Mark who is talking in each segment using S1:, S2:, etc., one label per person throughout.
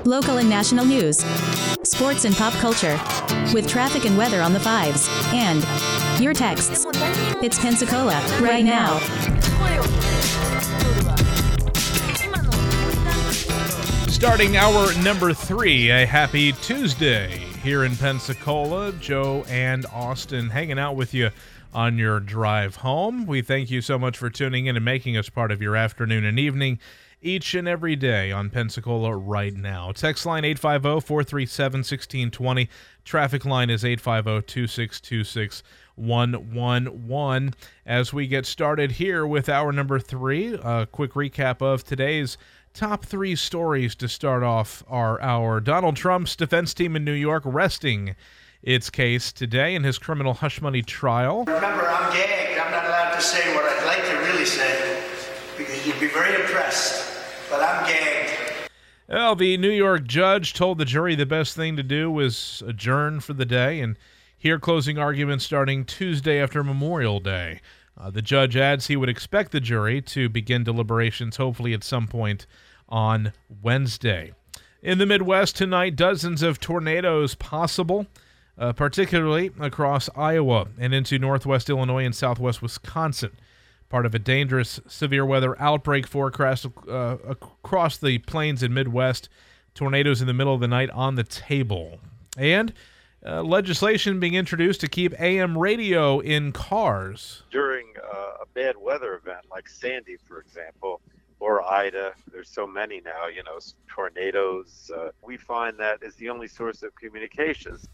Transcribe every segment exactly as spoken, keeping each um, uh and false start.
S1: Local and national news. Sports and pop culture. With traffic and weather on the fives. And your texts. It's Pensacola, right now.
S2: Starting hour number three, a happy Tuesday here in Pensacola. Joe and Austin hanging out with you on your drive home. We thank you so much for tuning in and making us part of your afternoon and evening each and every day on Pensacola right now. Text line eight five zero, four three seven, one six two zero. Traffic line is eight five zero, two six two six, one one one. As we get started here with hour number three, a quick recap of today's top three stories to start off our hour. Donald Trump's defense team in New York resting its case today in his criminal hush money trial.
S3: Remember, I'm gagged. I'm not allowed to say what I'd like to really say because you'd be very impressed. But I'm gagged.
S2: Well, the New York judge told the jury the best thing to do was adjourn for the day and hear closing arguments starting Tuesday after Memorial Day. Uh, the judge adds he would expect the jury to begin deliberations hopefully at some point on Wednesday. In the Midwest tonight, dozens of tornadoes possible, uh, particularly across Iowa and into northwest Illinois and southwest Wisconsin. Part of a dangerous severe weather outbreak forecast uh, across the plains and Midwest. Tornadoes in the middle of the night on the table. And uh, legislation being introduced to keep A M radio in cars.
S4: During uh, a bad weather event like Sandy, for example, or Ida, there's so many now, you know, tornadoes. Uh, we find that is the only source of communications.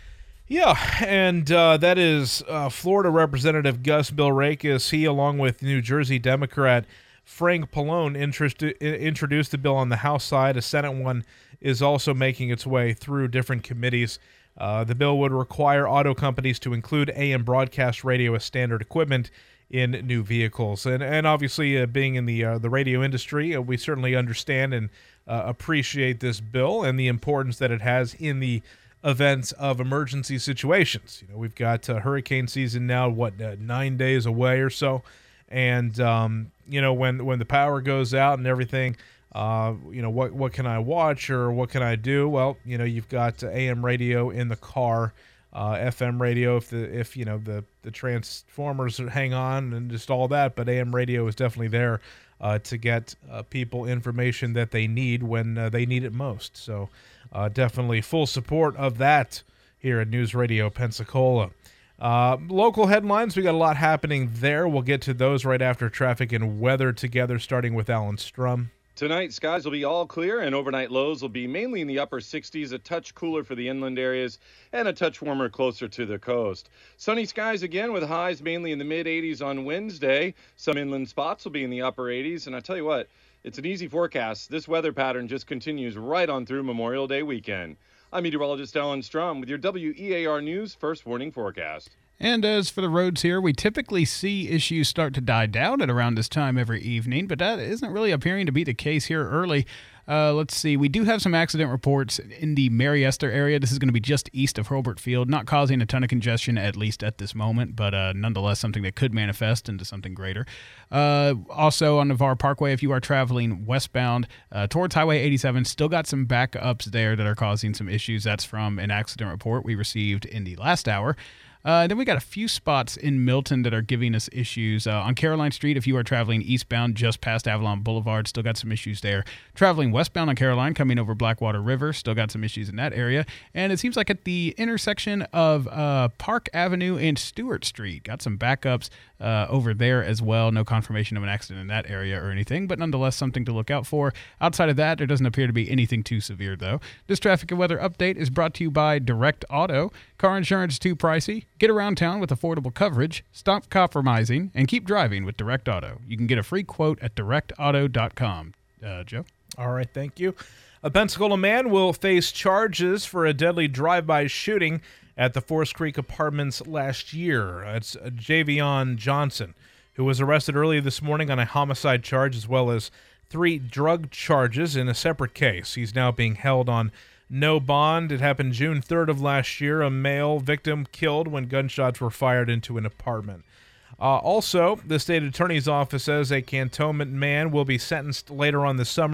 S2: Yeah, and uh, that is uh, Florida Representative Gus Bilrakis. He, along with New Jersey Democrat Frank Pallone, interest- introduced the bill on the House side. A Senate one is also making its way through different committees. Uh, the bill would require auto companies to include A M broadcast radio as standard equipment in new vehicles. And and obviously, uh, being in the uh, the radio industry, uh, we certainly understand and uh, appreciate this bill and the importance that it has in the events of emergency situations. You know, we've got uh, hurricane season now, what, uh, nine days away or so, and um, you know, when when the power goes out and everything, uh, you know, what what can I watch or what can I do? Well, you know, you've got uh, A M radio in the car, uh, F M radio if the if you know the the transformers hang on and just all that, but A M radio is definitely there uh, to get uh, people information that they need when uh, they need it most. So. Uh, definitely full support of that here at News Radio Pensacola. Uh, local headlines, we got a lot happening there. We'll get to those right after traffic and weather together, starting with Alan Strum.
S5: Tonight, skies will be all clear, and overnight lows will be mainly in the upper sixties, a touch cooler for the inland areas, and a touch warmer closer to the coast. Sunny skies again with highs mainly in the mid-eighties on Wednesday. Some inland spots will be in the upper eighties, and I tell you what, it's an easy forecast. This weather pattern just continues right on through Memorial Day weekend. I'm meteorologist Alan Strum with your W E A R News First Warning Forecast.
S6: And as for the roads here, we typically see issues start to die down at around this time every evening, but that isn't really appearing to be the case here early. Uh, let's see. We do have some accident reports in the Mary Esther area. This is going to be just east of Hurlburt Field, not causing a ton of congestion, at least at this moment, but uh, nonetheless something that could manifest into something greater. Uh, also on Navarre Parkway, if you are traveling westbound uh, towards Highway eighty-seven, still got some backups there that are causing some issues. That's from an accident report we received in the last hour. Uh, then we got a few spots in Milton that are giving us issues. Uh, on Caroline Street, if you are traveling eastbound just past Avalon Boulevard, still got some issues there. Traveling westbound on Caroline, coming over Blackwater River, still got some issues in that area. And it seems like at the intersection of uh, Park Avenue and Stewart Street, got some backups uh, over there as well. No confirmation of an accident in that area or anything, but nonetheless something to look out for. Outside of that, there doesn't appear to be anything too severe, though. This traffic and weather update is brought to you by Direct Auto. Car insurance too pricey? Get around town with affordable coverage, stop compromising, and keep driving with Direct Auto. You can get a free quote at direct auto dot com. Uh, Joe?
S2: All right, thank you. A Pensacola man will face charges for a deadly drive-by shooting at the Forest Creek Apartments last year. It's Javion Johnson, who was arrested early this morning on a homicide charge as well as three drug charges in a separate case. He's now being held on no bond. It happened June third of last year. A male victim killed when gunshots were fired into an apartment. Uh, also, the state attorney's office says a cantonment man will be sentenced later on this summer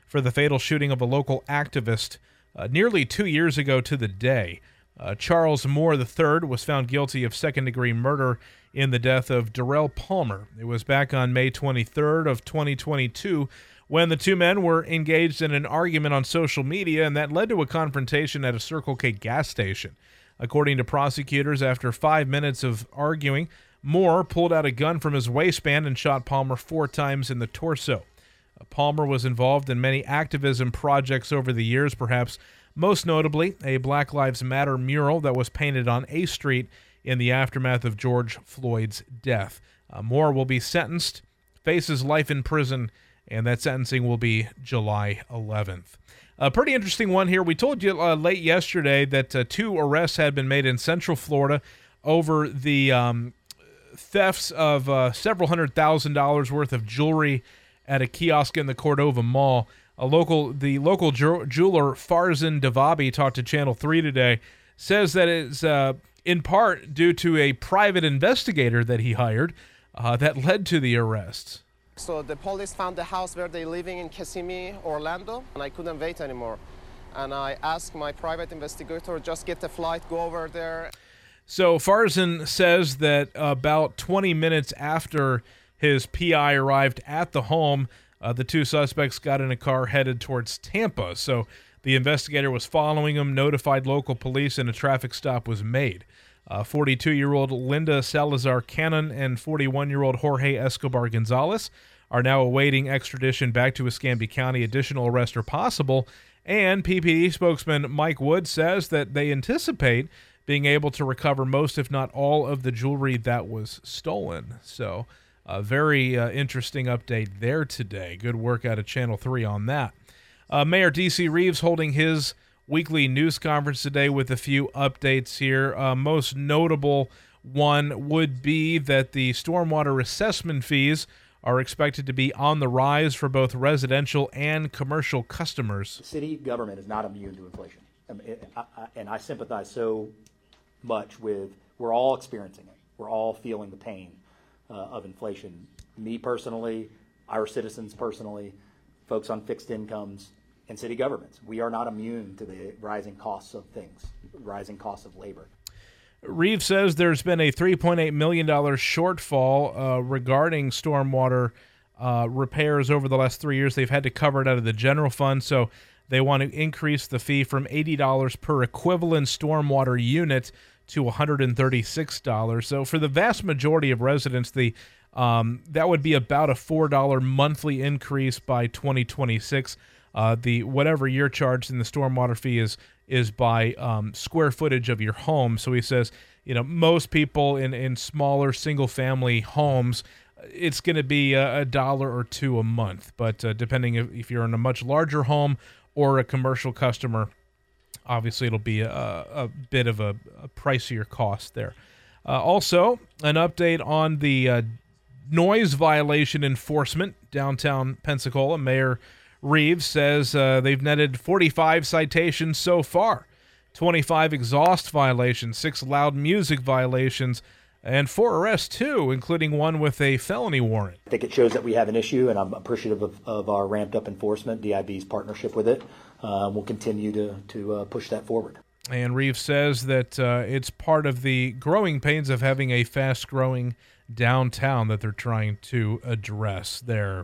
S2: for the fatal shooting of a local activist uh, nearly two years ago to the day. Uh, Charles Moore the third was found guilty of second-degree murder in the death of Darrell Palmer. It was back on May twenty-third of twenty twenty-two when the two men were engaged in an argument on social media, and that led to a confrontation at a Circle K gas station. According to prosecutors, after five minutes of arguing, Moore pulled out a gun from his waistband and shot Palmer four times in the torso. Uh, Palmer was involved in many activism projects over the years, perhaps most notably a Black Lives Matter mural that was painted on A Street in the aftermath of George Floyd's death. Uh, Moore will be sentenced, faces life in prison, and that sentencing will be July eleventh. A pretty interesting one here. We told you uh, late yesterday that uh, two arrests had been made in Central Florida over the um, thefts of uh, several hundred thousand dollars worth of jewelry at a kiosk in the Cordova Mall. A local, the local ju- jeweler Farzan Davabi talked to Channel three today, says that it's uh, in part due to a private investigator that he hired uh, that led to the arrests.
S7: So the police found the house where they're living in Kissimmee, Orlando, and I couldn't wait anymore. And I asked my private investigator, just get the flight, go over there.
S2: So Farzan says that about twenty minutes after his P I arrived at the home, uh, the two suspects got in a car headed towards Tampa. So the investigator was following him, notified local police, and a traffic stop was made. Uh, forty-two-year-old Linda Salazar Cannon and forty-one-year-old Jorge Escobar Gonzalez are now awaiting extradition back to Escambia County. Additional arrests are possible, and P P D spokesman Mike Wood says that they anticipate being able to recover most, if not all, of the jewelry that was stolen. So a very uh, interesting update there today. Good work out of Channel three on that. Uh, Mayor D C Reeves holding his weekly news conference today with a few updates here. Uh, most notable one would be that the stormwater assessment fees are expected to be on the rise for both residential and commercial customers.
S8: City government is not immune to inflation. I mean, it, I, I, and I sympathize so much with, we're all experiencing it. We're all feeling the pain uh, of inflation. Me personally, our citizens personally, folks on fixed incomes, and city governments. We are not immune to the rising costs of things, rising costs of labor.
S2: Reeves says there's been a three point eight million dollars shortfall uh, regarding stormwater uh, repairs over the last three years. They've had to cover it out of the general fund, so they want to increase the fee from eighty dollars per equivalent stormwater unit to one hundred thirty-six dollars. So for the vast majority of residents, the um, that would be about a four dollars monthly increase by twenty twenty-six. Uh, the whatever you're charged in the stormwater fee is is by um, square footage of your home. So he says, you know, most people in, in smaller single-family homes, it's going to be a, a dollar or two a month. But uh, depending if, if you're in a much larger home or a commercial customer, obviously it'll be a, a bit of a, a pricier cost there. Uh, also, an update on the uh, noise violation enforcement downtown Pensacola. Mayor Reeves says uh, they've netted forty-five citations so far, twenty-five exhaust violations, six loud music violations, and four arrests too, including one with a felony warrant.
S8: I think it shows that we have an issue, and I'm appreciative of, of our ramped-up enforcement, D I B's partnership with it. Uh, we'll continue to, to uh, push that forward.
S2: And Reeves says that uh, it's part of the growing pains of having a fast-growing downtown that they're trying to address there.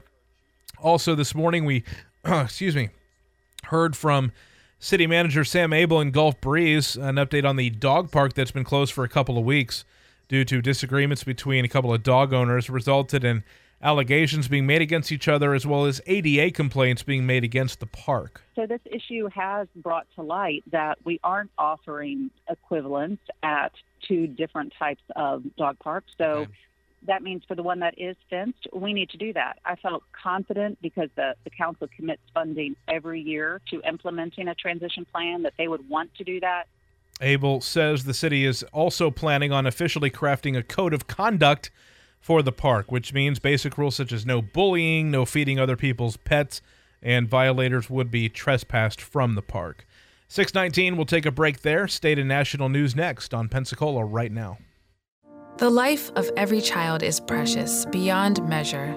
S2: Also this morning, we, excuse me, heard from City Manager Sam Abel in Gulf Breeze, an update on the dog park that's been closed for a couple of weeks due to disagreements between a couple of dog owners, resulted in allegations being made against each other, as well as A D A complaints being made against the park.
S9: So this issue has brought to light that we aren't offering equivalents at two different types of dog parks. So okay. That means for the one that is fenced, we need to do that. I felt confident because the, the council commits funding every year to implementing a transition plan that they would want to do that.
S2: Abel says the city is also planning on officially crafting a code of conduct for the park, which means basic rules such as no bullying, no feeding other people's pets, and violators would be trespassed from the park. six nineteen, we'll take a break there. State and national news next on Pensacola Right Now.
S10: The life of every child is precious beyond measure.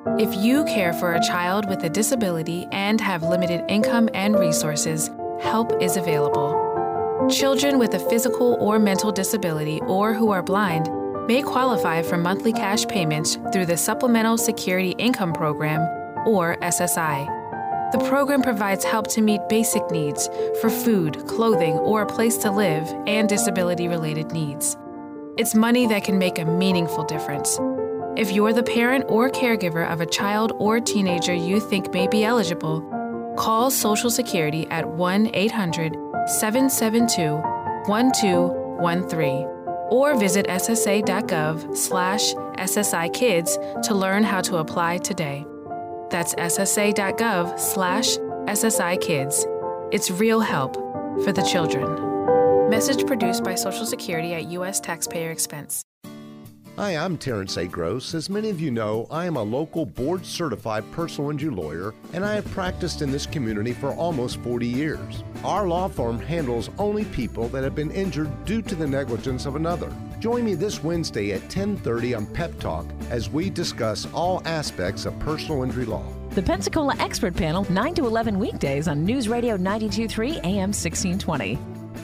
S10: If you care for a child with a disability and have limited income and resources, help is available. Children with a physical or mental disability or who are blind may qualify for monthly cash payments through the Supplemental Security Income Program, or S S I. The program provides help to meet basic needs for food, clothing, or a place to live, and disability-related needs. It's money that can make a meaningful difference. If you're the parent or caregiver of a child or teenager you think may be eligible, call Social Security at one eight hundred seven seven two one two one three or visit ssa.gov slash SSI Kids to learn how to apply today. That's ssa.gov slash SSI Kids. It's real help for the children. Message produced by Social Security at U S taxpayer expense.
S11: Hi, I'm Terrence A. Gross. As many of you know, I am a local board-certified personal injury lawyer, and I have practiced in this community for almost forty years. Our law firm handles only people that have been injured due to the negligence of another. Join me this Wednesday at ten thirty on Pep Talk as we discuss all aspects of personal injury law.
S12: The Pensacola Expert Panel, nine to eleven weekdays on News Radio ninety-two point three A M sixteen twenty.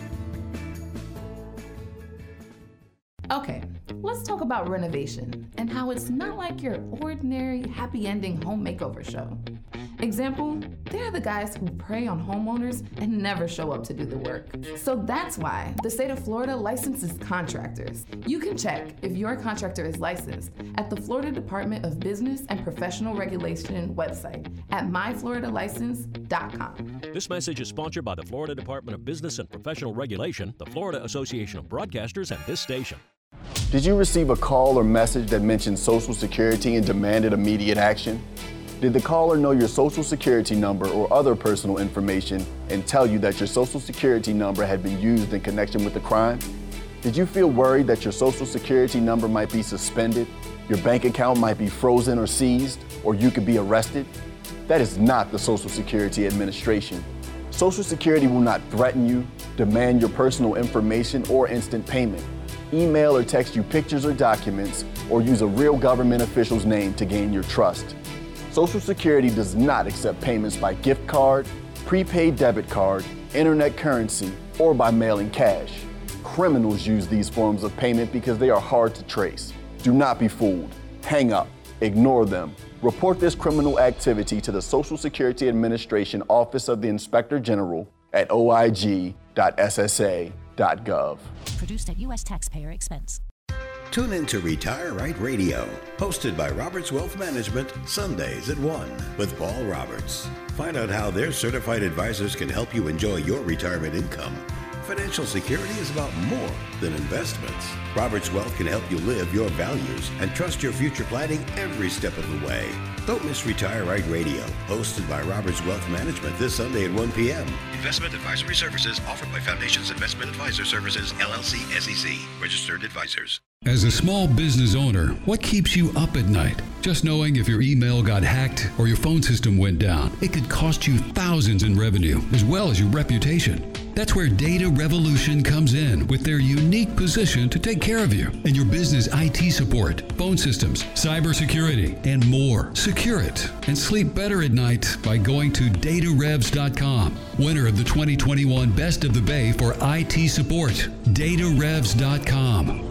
S13: Okay, let's talk about renovation and how it's not like your ordinary happy ending home makeover show. Example, they're the guys who prey on homeowners and never show up to do the work. So that's why the state of Florida licenses contractors. You can check if your contractor is licensed at the Florida Department of Business and Professional Regulation website at my florida license dot com.
S14: This message is sponsored by the Florida Department of Business and Professional Regulation, the Florida Association of Broadcasters, and this station.
S15: Did you receive a call or message that mentioned Social Security and demanded immediate action? Did the caller know your Social Security number or other personal information and tell you that your Social Security number had been used in connection with the crime? Did you feel worried that your Social Security number might be suspended, your bank account might be frozen or seized, or you could be arrested? That is not the Social Security Administration. Social Security will not threaten you, demand your personal information, or instant payment, email or text you pictures or documents, or use a real government official's name to gain your trust. Social Security does not accept payments by gift card, prepaid debit card, internet currency, or by mailing cash. Criminals use these forms of payment because they are hard to trace. Do not be fooled. Hang up. Ignore them. Report this criminal activity to the Social Security Administration Office of the Inspector General at o i g dot s s a dot gov.
S12: Produced at U S taxpayer expense.
S16: Tune in to Retire Right Radio, hosted by Roberts Wealth Management, Sundays at one with Paul Roberts. Find out how their certified advisors can help you enjoy your retirement income. Financial security is about more than investments. Roberts Wealth can help you live your values and trust your future planning every step of the way. Don't miss Retire Right Radio, hosted by Roberts Wealth Management this Sunday at one p.m.
S17: Investment advisory services offered by Foundations Investment Advisor Services, L L C, S E C, registered advisors.
S18: As a small business owner, what keeps you up at night? Just knowing if your email got hacked or your phone system went down, it could cost you thousands in revenue as well as your reputation. That's where Data Revolution comes in with their unique position to take care of you and your business I T support, phone systems, cybersecurity, and more. Secure it and sleep better at night by going to data revs dot com. Winner of the twenty twenty-one Best of the Bay for I T support, data revs dot com.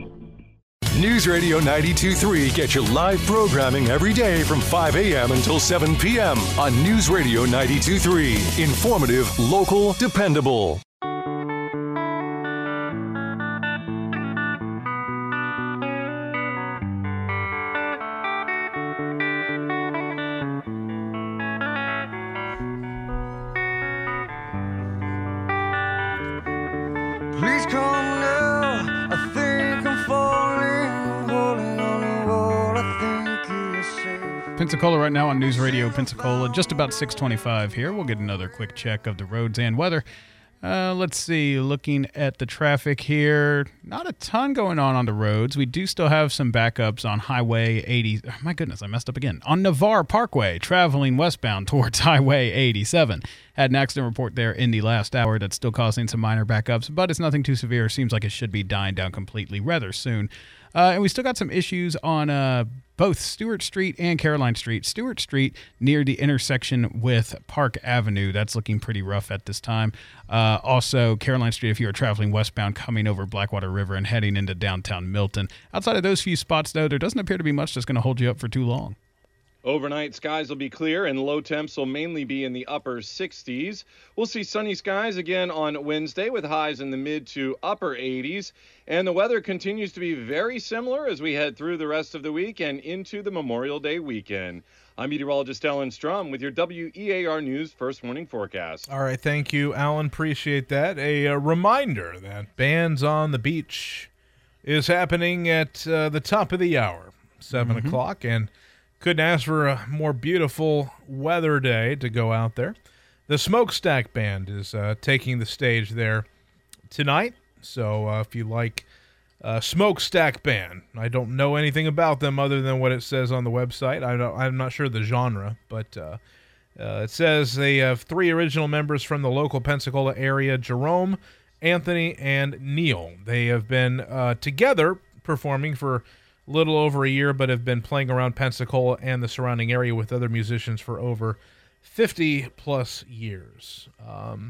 S19: News Radio ninety-two point three gets you live programming every day from five a.m. until seven p.m. on News Radio ninety-two point three. Informative, local, dependable.
S20: Please come now, I think I'm falling, holding on to what I think is safe.
S6: Pensacola right now on News Radio Pensacola, just about six twenty-five here. We'll get another quick check of the roads and weather. Uh, let's see, looking at the traffic here, not a ton going on on the roads. We do still have some backups on Highway eighty. Oh, my goodness, I messed up again. On Navarre Parkway, traveling westbound towards Highway eighty-seven. Had an accident report there in the last hour that's still causing some minor backups, but it's nothing too severe. Seems like it should be dying down completely rather soon. Uh, and we still got some issues on uh, both Stewart Street and Caroline Street. Stewart Street near the intersection with Park Avenue. That's looking pretty rough at this time. Uh, also, Caroline Street, if you are traveling westbound, coming over Blackwater River and heading into downtown Milton. Outside of those few spots, though, there doesn't appear to be much that's going to hold you up for too long.
S5: Overnight, skies will be clear and low temps will mainly be in the upper sixties. We'll see sunny skies again on Wednesday with highs in the mid to upper eighties. And the weather continues to be very similar as we head through the rest of the week and into the Memorial Day weekend. I'm meteorologist Alan Strum with your W E A R News First Warning Forecast.
S2: All right, thank you, Alan. Appreciate that. A, a reminder that Bands on the Beach is happening at uh, the top of the hour, seven
S6: Mm-hmm.
S2: o'clock, and couldn't ask for a more beautiful weather day to go out there. The Smokestack Band is uh, taking the stage there tonight. So uh, if you like uh, Smokestack Band, I don't know anything about them other than what it says on the website. I don't, I'm not sure the genre, but uh, uh, it says they have three original members from the local Pensacola area, Jerome, Anthony, and Neil. They have been uh, together performing for little over a year, but have been playing around Pensacola and the surrounding area with other musicians for over fifty plus years. Um,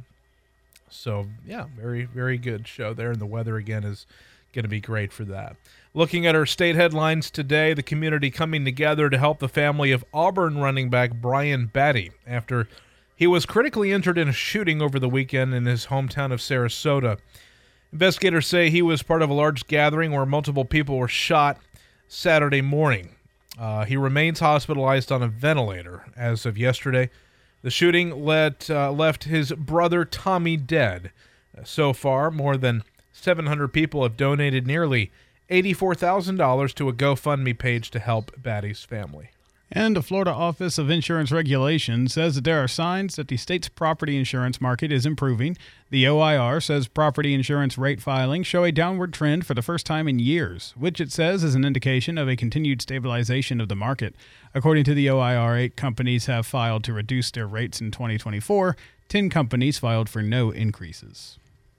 S2: so yeah, very, very good show there. And the weather again is going to be great for that. Looking at our state headlines today, the community coming together to help the family of Auburn running back Brian Batty after he was critically injured in a shooting over the weekend in his hometown of Sarasota. Investigators say he was part of a large gathering where multiple people were shot Saturday morning. Uh, he remains hospitalized on a ventilator as of yesterday. The shooting let, uh, left his brother Tommy dead. So far, more than seven hundred people have donated nearly eighty-four thousand dollars to a GoFundMe page to help Batty's family.
S6: And the Florida Office of Insurance Regulation says that there are signs that the state's property insurance market is improving. The O I R says property insurance rate filings show a downward trend for the first time in years, which it says is an indication of a continued stabilization of the market. According to the O I R, eight companies have filed to reduce their rates in twenty twenty-four. Ten companies filed for no increases.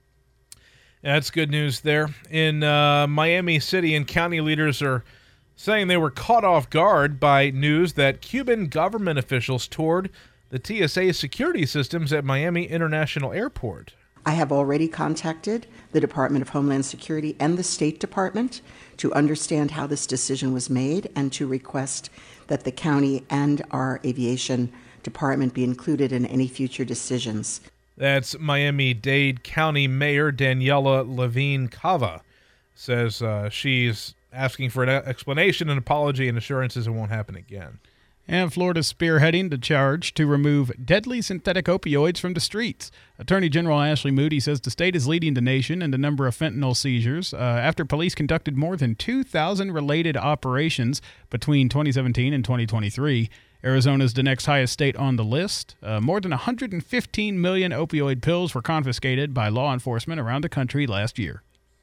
S2: That's good news there. In uh, Miami City and county leaders are saying they were caught off guard by news that Cuban government officials toured the T S A security systems at Miami International Airport.
S21: I have already contacted the Department of Homeland Security and the State Department to understand how this decision was made and to request that the county and our aviation department be included in any future decisions.
S2: That's Miami-Dade County Mayor Daniela Levine Cava. Says uh, she's asking for an explanation, an apology, and assurances it won't happen again.
S6: And Florida's spearheading the charge to remove deadly synthetic opioids from the streets. Attorney General Ashley Moody says the state is leading the nation in the number of fentanyl seizures uh, after police conducted more than two thousand related operations between twenty seventeen and twenty twenty-three. Arizona's the next highest state on the list. Uh, more than one hundred fifteen million opioid pills were confiscated by law enforcement around the country last year.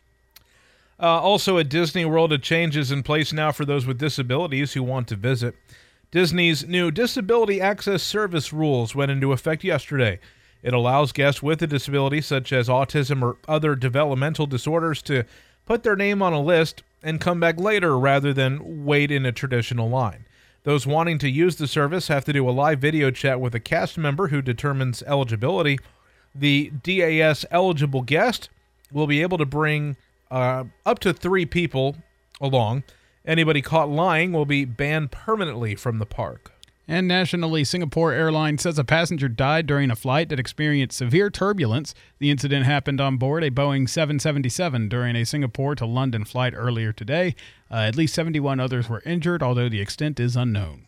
S2: Uh, also at Disney World, a change is in place now for those with disabilities who want to visit. Disney's new Disability Access Service rules went into effect yesterday. It allows guests with a disability, such as autism or other developmental disorders, to put their name on a list and come back later rather than wait in a traditional line. Those wanting to use the service have to do a live video chat with a cast member who determines eligibility. The D A S eligible guest will be able to bring uh, up to three people along. Anybody caught lying will be banned permanently from the park.
S6: And nationally, Singapore Airlines says a passenger died during a flight that experienced severe turbulence. The incident happened on board a Boeing seven seventy-seven during a Singapore to London flight earlier today. Uh, at least seventy-one others were injured, although the extent is unknown.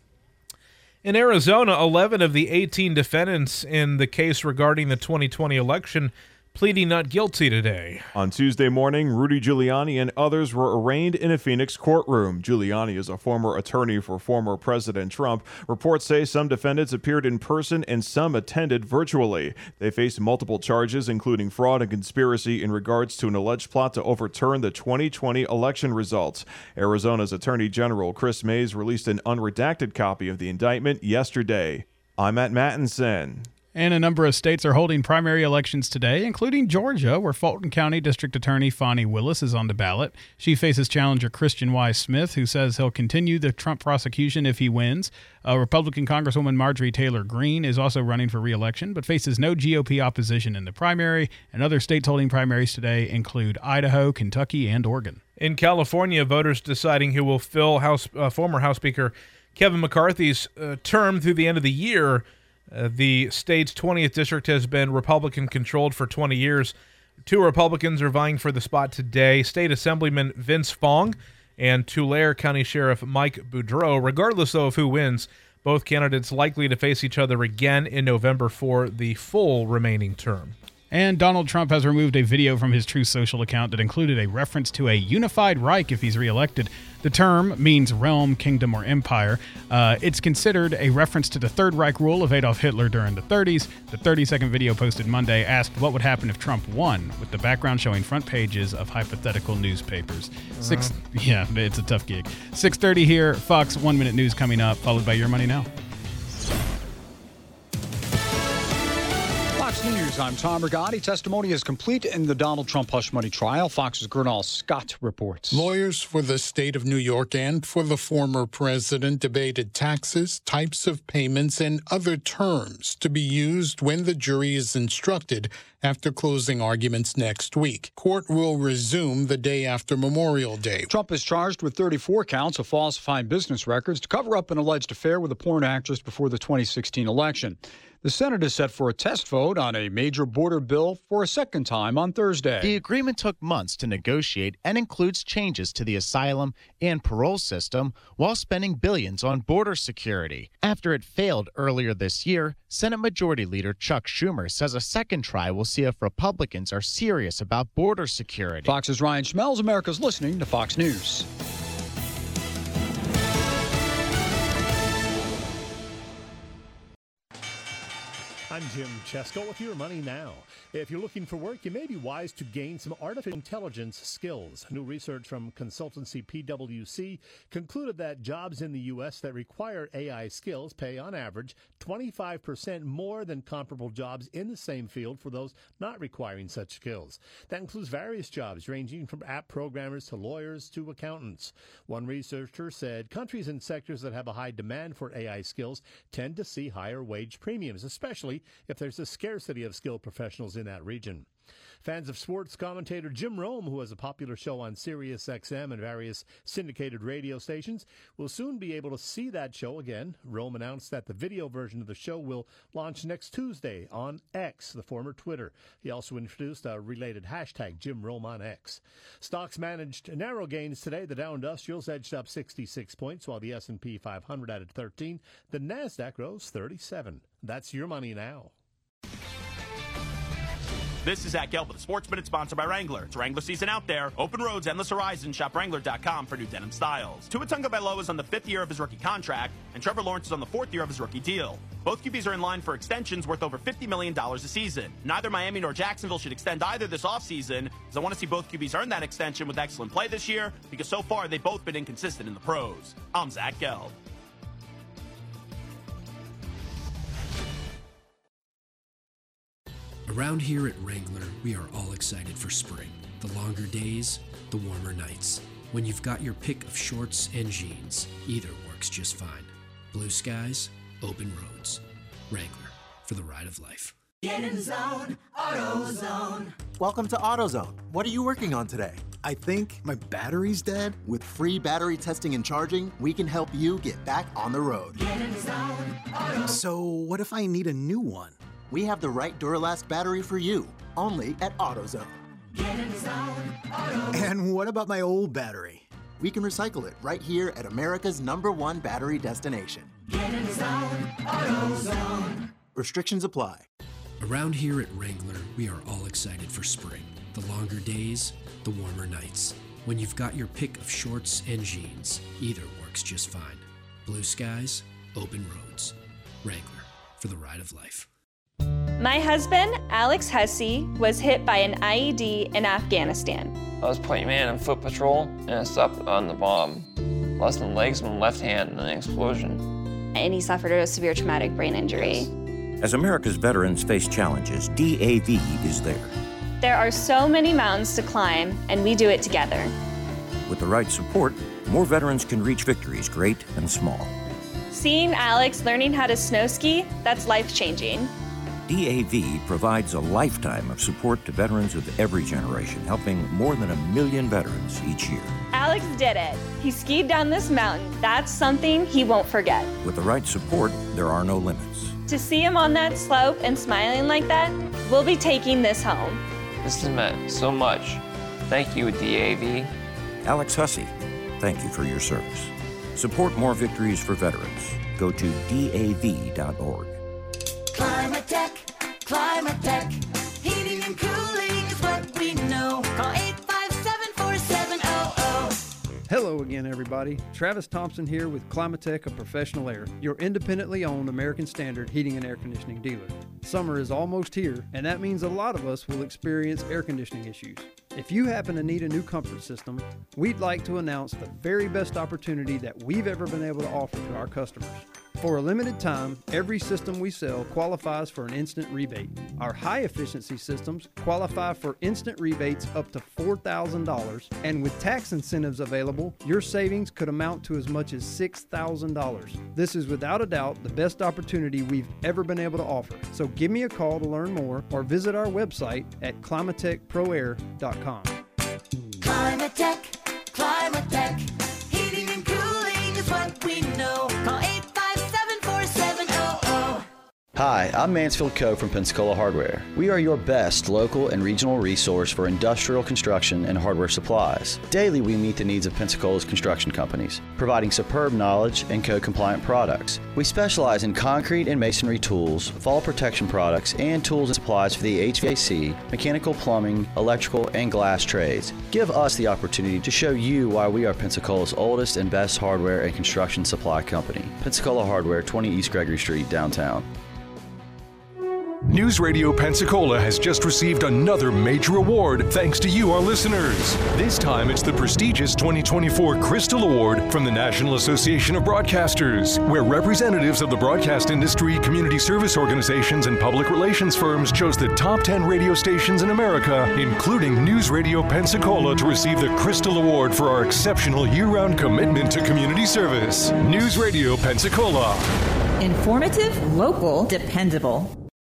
S2: In Arizona, eleven of the eighteen defendants in the case regarding the twenty twenty election pleading not guilty today.
S22: On Tuesday morning, Rudy Giuliani and others were arraigned in a Phoenix courtroom. Giuliani is a former attorney for former President Trump. Reports say some defendants appeared in person and some attended virtually. They face multiple charges, including fraud and conspiracy in regards to an alleged plot to overturn the twenty twenty election results. Arizona's Attorney General Chris Mays released an unredacted copy of the indictment yesterday. I'm Matt Mattinson.
S6: And a number of states are holding primary elections today, including Georgia, where Fulton County District Attorney Fani Willis is on the ballot. She faces challenger Christian Y. Smith, who says he'll continue the Trump prosecution if he wins. Uh, Republican Congresswoman Marjorie Taylor Greene is also running for re-election, but faces no G O P opposition in the primary. And other states holding primaries today include Idaho, Kentucky, and Oregon.
S2: In California, voters deciding who will fill House uh, former House Speaker Kevin McCarthy's uh, term through the end of the year. Uh, the state's twentieth district has been Republican-controlled for twenty years. Two Republicans are vying for the spot today, State Assemblyman Vince Fong and Tulare County Sheriff Mike Boudreau. Regardless, though, of who wins, both candidates likely to face each other again in November for the full remaining term.
S6: And Donald Trump has removed a video from his Truth Social account that included a reference to a unified Reich if he's reelected. The term means realm, kingdom, or empire. Uh, it's considered a reference to the Third Reich rule of Adolf Hitler during the thirties. The thirty-second video posted Monday asked what would happen if Trump won, with the background showing front pages of hypothetical newspapers. Uh-huh. Six, yeah, it's a tough gig. six thirty here, Fox One Minute News coming up, followed by Your Money Now.
S1: Fox News, I'm Tom Rigotti. Testimony is complete in the Donald Trump hush money trial. Fox's Gernal Scott reports.
S3: Lawyers for the state of New York and for the former president debated taxes, types of payments, and other terms to be used when the jury is instructed after closing arguments next week. Court will resume the day after Memorial Day.
S1: Trump is charged with thirty-four counts of falsifying business records to cover up an alleged affair with a porn actress before the twenty sixteen election. The Senate is set for a test vote on a major border bill for a second time on Thursday.
S23: The agreement took months to negotiate and includes changes to the asylum and parole system while spending billions on border security. After it failed earlier this year, Senate Majority Leader Chuck Schumer says a second try will see if Republicans are serious about border security.
S1: Fox's Ryan Schmelz, America's listening to Fox News.
S24: I'm Jim Chesko with Your Money Now. If you're looking for work, you may be wise to gain some artificial intelligence skills. New research from consultancy P W C concluded that jobs in the U S that require A I skills pay, on average, twenty-five percent more than comparable jobs in the same field for those not requiring such skills. That includes various jobs ranging from app programmers to lawyers to accountants. One researcher said countries and sectors that have a high demand for A I skills tend to see higher wage premiums, especially if there's a scarcity of skilled professionals in that region. Fans of sports commentator Jim Rome, who has a popular show on Sirius X M and various syndicated radio stations, will soon be able to see that show again. Rome announced that the video version of the show will launch next Tuesday on X, the former Twitter. He also introduced a related hashtag, Jim Rome on X. Stocks managed narrow gains today. The Dow Industrials edged up sixty-six points, while the S and P five hundred added thirteen. The NASDAQ rose thirty-seven. That's Your Money Now.
S25: This is Zach Gelb with the Sports Minute, sponsored by Wrangler. It's Wrangler season out there. Open roads, endless horizon. Shop Wrangler dot com for new denim styles. Tua Tagovailoa is on the fifth year of his rookie contract, and Trevor Lawrence is on the fourth year of his rookie deal. Both Q Bs are in line for extensions worth over fifty million dollars a season. Neither Miami nor Jacksonville should extend either this offseason, as I want to see both Q Bs earn that extension with excellent play this year, because so far they've both been inconsistent in the pros. I'm Zach Gelb.
S26: Around here at Wrangler, we are all excited for spring. The longer days, the warmer nights. When you've got your pick of shorts and jeans, either works just fine. Blue skies, open roads. Wrangler, for the ride of life.
S27: Get in the zone, AutoZone.
S28: Welcome to AutoZone. What are you working on today? I think my battery's dead. With free battery testing and charging, we can help you get back on the road.
S27: Get in the zone, AutoZone.
S28: So what if I need a new one? We have the right Duralast battery for you, only at AutoZone.
S27: Get in the zone, AutoZone.
S28: And what about my old battery? We can recycle it right here at America's number one battery destination.
S27: Get in the zone, AutoZone.
S28: Restrictions apply.
S26: Around here at Wrangler, we are all excited for spring. The longer days, the warmer nights. When you've got your pick of shorts and jeans, either works just fine. Blue skies, open roads. Wrangler, for the ride of life.
S29: My husband, Alex Hussey, was hit by an I E D in Afghanistan.
S30: I was point man in foot patrol, and I stopped on the bomb. Lost my legs, my left hand in an explosion.
S29: And he suffered a severe traumatic brain injury.
S4: As America's veterans face challenges, D A V is there.
S29: There are so many mountains to climb, and we do it together.
S4: With the right support, more veterans can reach victories great and small.
S29: Seeing Alex learning how to snow ski, that's life-changing.
S4: D A V provides a lifetime of support to veterans of every generation, helping more than a million veterans each year.
S29: Alex did it. He skied down this mountain. That's something he won't forget.
S4: With the right support, there are no limits.
S29: To see him on that slope and smiling like that, we'll be taking this home.
S30: This has meant so much. Thank you, D A V.
S4: Alex Hussey, thank you for your service. Support more victories for veterans. Go to D A V dot org.
S27: Climate Tech, Climate Tech, heating and cooling is what we know. Call eight five seven, four seven zero zero.
S7: Hello again, everybody. Travis Thompson here with Climatech of Professional Air, your independently owned American Standard heating and air conditioning dealer. Summer is almost here, and that means a lot of us will experience air conditioning issues. If you happen to need a new comfort system, we'd like to announce the very best opportunity that we've ever been able to offer to our customers. For a limited time, every system we sell qualifies for an instant rebate. Our high-efficiency systems qualify for instant rebates up to four thousand dollars, and with tax incentives available, your savings could amount to as much as six thousand dollars. This is without a doubt the best opportunity we've ever been able to offer. So give me a call to learn more or visit our website at climatech pro air dot com.
S27: Climate Tech, Climate Tech, heating and cooling is what we know. Call eight five seven, four seven zero zero.
S8: Hi, I'm Mansfield Coe from Pensacola Hardware. We are your best local and regional resource for industrial construction and hardware supplies. Daily, we meet the needs of Pensacola's construction companies, providing superb knowledge and code-compliant products. We specialize in concrete and masonry tools, fall protection products, and tools and supplies for the H V A C, mechanical, plumbing, electrical, and glass trades. Give us the opportunity to show you why we are Pensacola's oldest and best hardware and construction supply company. Pensacola Hardware, twenty East Gregory Street, downtown.
S19: News Radio Pensacola has just received another major award thanks to you, our listeners. This time it's the prestigious twenty twenty-four Crystal Award from the National Association of Broadcasters, where representatives of the broadcast industry, community service organizations, and public relations firms chose the top ten radio stations in America, including News Radio Pensacola, to receive the Crystal Award for our exceptional year-round commitment to community service. News Radio Pensacola.
S9: Informative, local, dependable.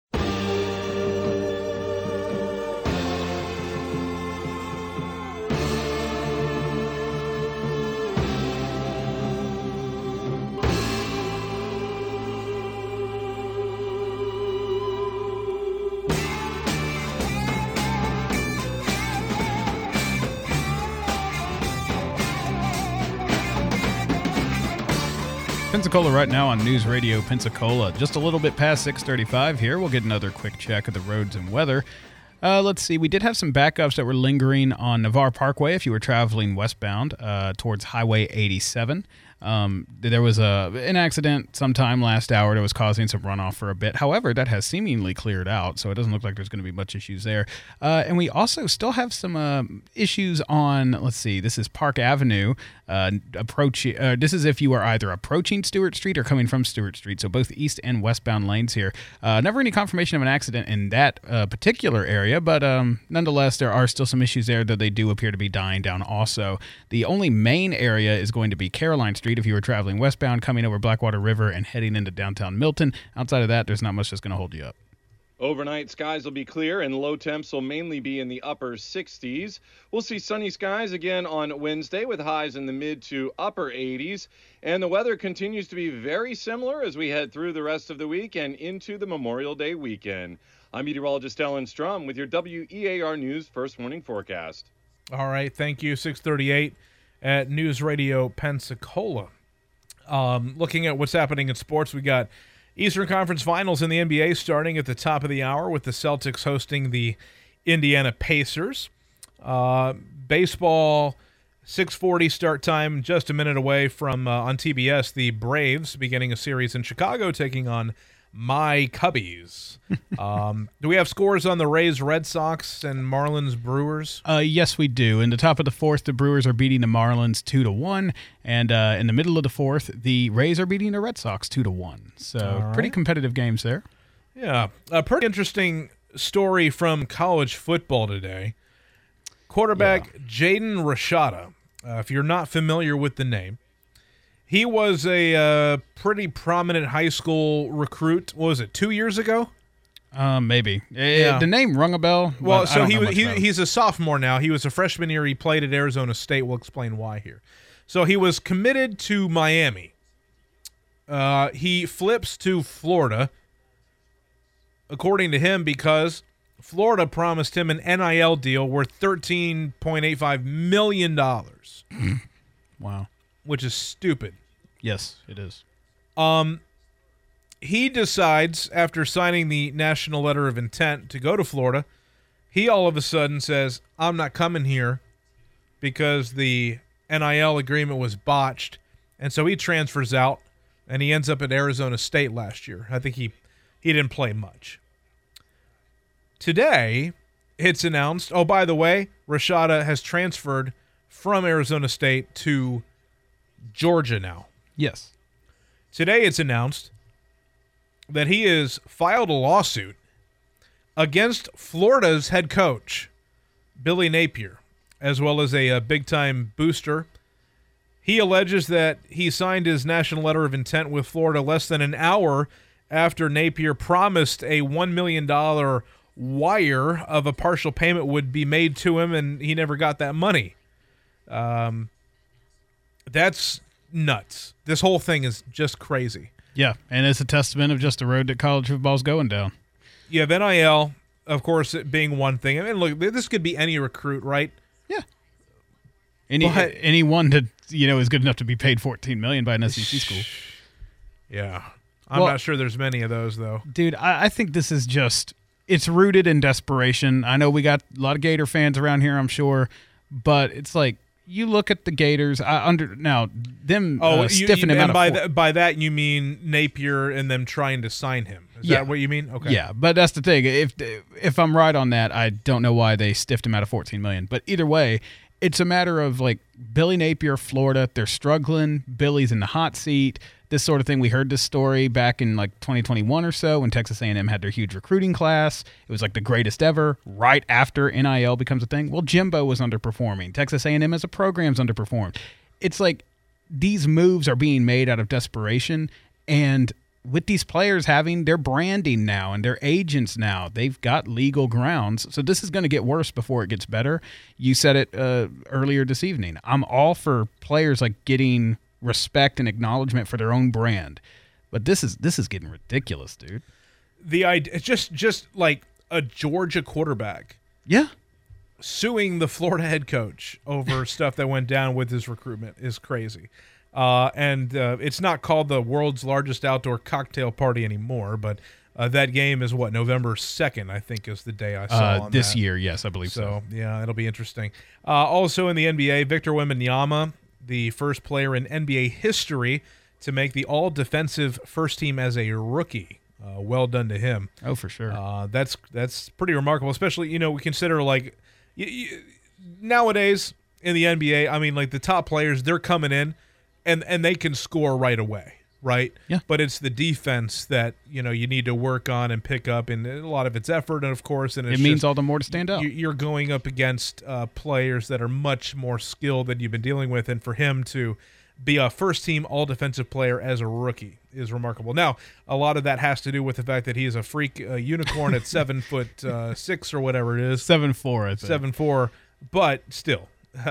S6: Pensacola right now on News Radio Pensacola. Just a little bit past six thirty-five here. We'll get another quick check of the roads and weather. Uh, let's see. We did have some backups that were lingering on Navarre Parkway if you were traveling westbound uh, towards Highway eighty-seven. Um, there was a an accident sometime last hour that was causing some runoff for a bit. However, that has seemingly cleared out, so it doesn't look like there's going to be much issues there. Uh, and we also still have some uh, issues on, let's see, this is Park Avenue. Uh, approach. Uh, this is if you are either approaching Stewart Street or coming from Stewart Street, so both east and westbound lanes here. Uh, never any confirmation of an accident in that uh, particular area, but um, nonetheless, there are still some issues there that they do appear to be dying down also. The only main area is going to be Caroline Street if you were traveling westbound, coming over Blackwater River and heading into downtown Milton. Outside of that, there's not much that's going to hold you up.
S5: Overnight, skies will be clear and low temps will mainly be in the upper sixties. We'll see sunny skies again on Wednesday with highs in the mid to upper eighties. And the weather continues to be very similar as we head through the rest of the week and into the Memorial Day weekend. I'm meteorologist Ellen Strum with your W E A R News First Warning Forecast.
S2: All right, thank you. six thirty-eight at News Radio Pensacola. Um, looking at what's happening in sports, we got Eastern Conference Finals in the N B A starting at the top of the hour with the Celtics hosting the Indiana Pacers. Uh, baseball, six forty start time, just a minute away from uh, on T B S. The Braves beginning a series in Chicago, taking on my Cubbies. um, do we have scores on the Rays, Red Sox, and Marlins, Brewers?
S6: Uh, yes, we do. In the top of the fourth, the Brewers are beating the Marlins two to one, and uh, in the middle of the fourth, the Rays are beating the Red Sox two to one. So
S2: All right.
S6: pretty competitive games there.
S2: Yeah, a pretty interesting story from college football today. Quarterback yeah. Jaden Rashada, uh, if you're not familiar with the name, he was a uh, pretty prominent high school recruit. What was it, two years ago?
S6: Um, maybe. Yeah. The name rung a bell.
S2: Well, so he, he he's a sophomore now. He was a freshman year. He played at Arizona State. We'll explain why here. So he was committed to Miami. Uh, he flips to Florida, according to him, because Florida promised him an N I L deal worth thirteen point eight five million dollars.
S6: Wow.
S2: Which is stupid.
S6: Yes, it is.
S2: Um, he decides, after signing the national letter of intent to go to Florida, he all of a sudden says, I'm not coming here because the N I L agreement was botched. And so he transfers out, and he ends up at Arizona State last year. I think he, he didn't play much. Today, it's announced, oh, by the way, Rashada has transferred from Arizona State to Georgia now.
S6: Yes.
S2: Today it's announced that he has filed a lawsuit against Florida's head coach, Billy Napier, as well as a, a big-time booster. He alleges that he signed his national letter of intent with Florida less than an hour after Napier promised a one million dollars wire of a partial payment would be made to him, and he never got that money. Um, that's nuts. This whole thing is just crazy.
S6: Yeah, and it's a testament of just the road that college football's going down.
S2: You have N I L, of course, it being one thing. I mean, look, this could be any recruit, right?
S6: Yeah. Any but, anyone that you know is good enough to be paid fourteen million dollars by an S E C school.
S2: Yeah, I'm well, not sure there's many of those though.
S6: Dude, I, I think this is just it's rooted in desperation. I know we got a lot of Gator fans around here, I'm sure, but it's like you look at the Gators. I under now them
S2: oh,
S6: uh, stiffing him out
S2: by
S6: of
S2: that, by that you mean Napier and them trying to sign him. Is
S6: yeah.
S2: that what you mean? Okay.
S6: Yeah, but that's the thing. If if I'm right on that, I don't know why they stiffed him out of fourteen million dollars. But either way, it's a matter of like Billy Napier, Florida. They're struggling. Billy's in the hot seat. This sort of thing. We heard this story back in like twenty twenty-one or so when Texas A and M had their huge recruiting class. It was like the greatest ever. Right after N I L becomes a thing. Well, Jimbo was underperforming. Texas A and M as a program's underperformed. It's like these moves are being made out of desperation, and with these players having their branding now and their agents now, they've got legal grounds. So this is going to get worse before it gets better. You said it uh, earlier this evening. I'm all for players like getting respect and acknowledgement for their own brand, but this is this is getting ridiculous, dude.
S2: The idea, just just like a Georgia quarterback,
S6: yeah,
S2: suing the Florida head coach over stuff that went down with his recruitment is crazy. Uh, and uh, it's not called the world's largest outdoor cocktail party anymore, but uh, that game is what, November second, I think is the day I saw
S6: uh,
S2: on
S6: this
S2: that.
S6: year. Yes, I believe so.
S2: So yeah, it'll be interesting. Uh, also in the N B A, Victor Wembanyama, the first player in N B A history to make the all-defensive first team as a rookie. Uh, well done to him.
S6: Oh, for sure.
S2: Uh, that's that's pretty remarkable, especially, you know, we consider like y- y- nowadays in the N B A, I mean, like the top players, they're coming in and and they can score right away, right?
S6: Yeah.
S2: But it's the defense that, you know, you need to work on and pick up, and a lot of it's effort, and of course, and it's
S6: it means
S2: just,
S6: all the more to stand out.
S2: You're going up against uh, players that are much more skilled than you've been dealing with, and for him to be a first-team all-defensive player as a rookie is remarkable. Now, a lot of that has to do with the fact that he is a freak uh, unicorn at seven foot uh, six or whatever it is,
S6: seven four, I think.
S2: seven four, but still,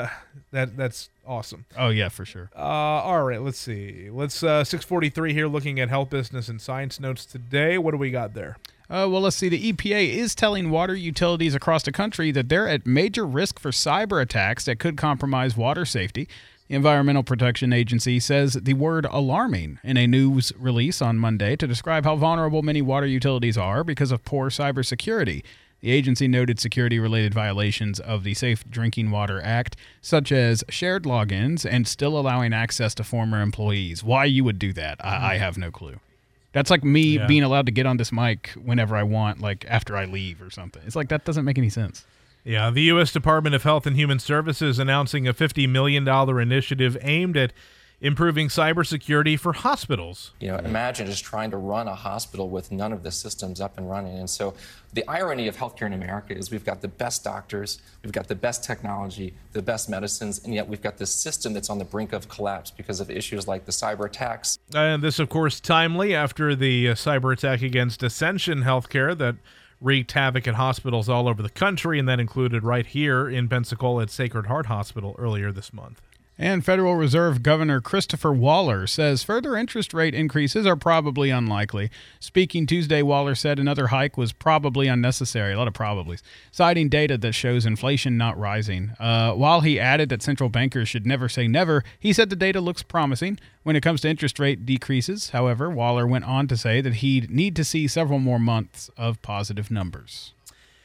S2: that that's awesome.
S6: Oh yeah, for sure.
S2: Uh, all right, let's see. Let's uh, six forty-three here, looking at health, business, and science notes today. What do we got there?
S6: Uh, well, let's see. The E P A is telling water utilities across the country that they're at major risk for cyber attacks that could compromise water safety. The Environmental Protection Agency says the word alarming in a news release on Monday to describe how vulnerable many water utilities are because of poor cybersecurity. The agency noted security-related violations of the Safe Drinking Water Act, such as shared logins and still allowing access to former employees. Why you would do that, I, I have no clue. That's like me
S2: Yeah.
S6: being allowed to get on this mic whenever I want, like after I leave or something. It's like that doesn't make any sense.
S2: Yeah, the U S Department of Health and Human Services announcing a fifty million dollars initiative aimed at improving cybersecurity for hospitals.
S10: You know, imagine just trying to run a hospital with none of the systems up and running. And so the irony of healthcare in America is we've got the best doctors, we've got the best technology, the best medicines, and yet we've got this system that's on the brink of collapse because of issues like the cyber attacks.
S2: And this, of course, timely after the uh, cyber attack against Ascension Healthcare that wreaked havoc at hospitals all over the country, and that included right here in Pensacola at Sacred Heart Hospital earlier this month.
S6: And Federal Reserve Governor Christopher Waller says further interest rate increases are probably unlikely. Speaking Tuesday, Waller said another hike was probably unnecessary, a lot of probablys, citing data that shows inflation not rising. Uh, while he added that central bankers should never say never, he said the data looks promising when it comes to interest rate decreases. However, Waller went on to say that he'd need to see several more months of positive numbers.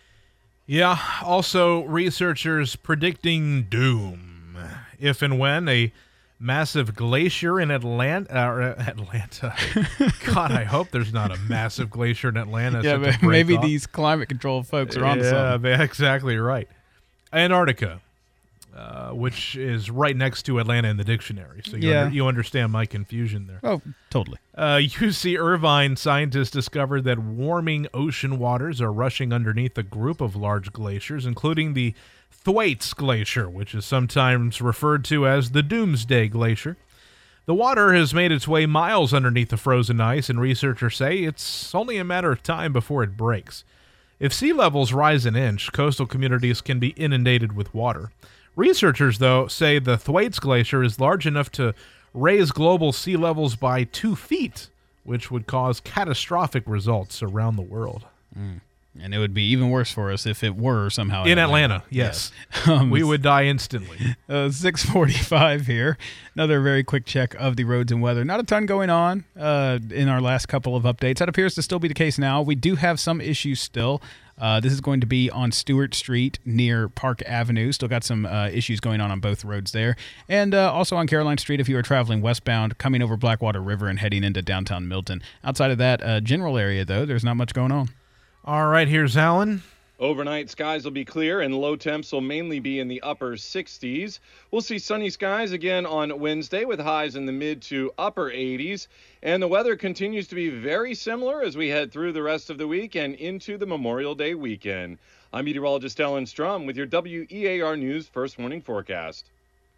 S2: Yeah, also researchers predicting doom if and when a massive glacier in Atlanta, uh, Atlanta. God, I hope there's not a massive glacier in Atlanta.
S6: Yeah, but maybe off. These climate control folks are on
S2: yeah,
S6: something.
S2: Yeah, exactly right. Antarctica, uh, which is right next to Atlanta in the dictionary, so you,
S6: yeah.
S2: under, you understand my confusion there.
S6: Oh, totally.
S2: Uh, U C Irvine scientists discovered that warming ocean waters are rushing underneath a group of large glaciers, including the Thwaites Glacier, which is sometimes referred to as the Doomsday Glacier. The water has made its way miles underneath the frozen ice, and researchers say it's only a matter of time before it breaks. If sea levels rise an inch, coastal communities can be inundated with water. Researchers, though, say the Thwaites Glacier is large enough to raise global sea levels by two feet, which would cause catastrophic results around the world.
S6: Mm. And it would be even worse for us if it were somehow
S2: in, in Atlanta.
S6: Atlanta.
S2: Yes,
S6: yes. Um,
S2: we would die instantly.
S6: Uh, six forty-five here. Another very quick check of the roads and weather. Not a ton going on uh, in our last couple of updates. That appears to still be the case now. We do have some issues still. Uh, this is going to be on Stewart Street near Park Avenue. Still got some uh, issues going on on both roads there. And uh, also on Caroline Street if you are traveling westbound, coming over Blackwater River and heading into downtown Milton. Outside of that uh, general area, though, there's not much going on.
S2: All right, here's Alan.
S5: Overnight, skies will be clear and low temps will mainly be in the upper sixties. We'll see sunny skies again on Wednesday with highs in the mid to upper eighties. And the weather continues to be very similar as we head through the rest of the week and into the Memorial Day weekend. I'm meteorologist Ellen Strum with your W E A R News First Warning Forecast.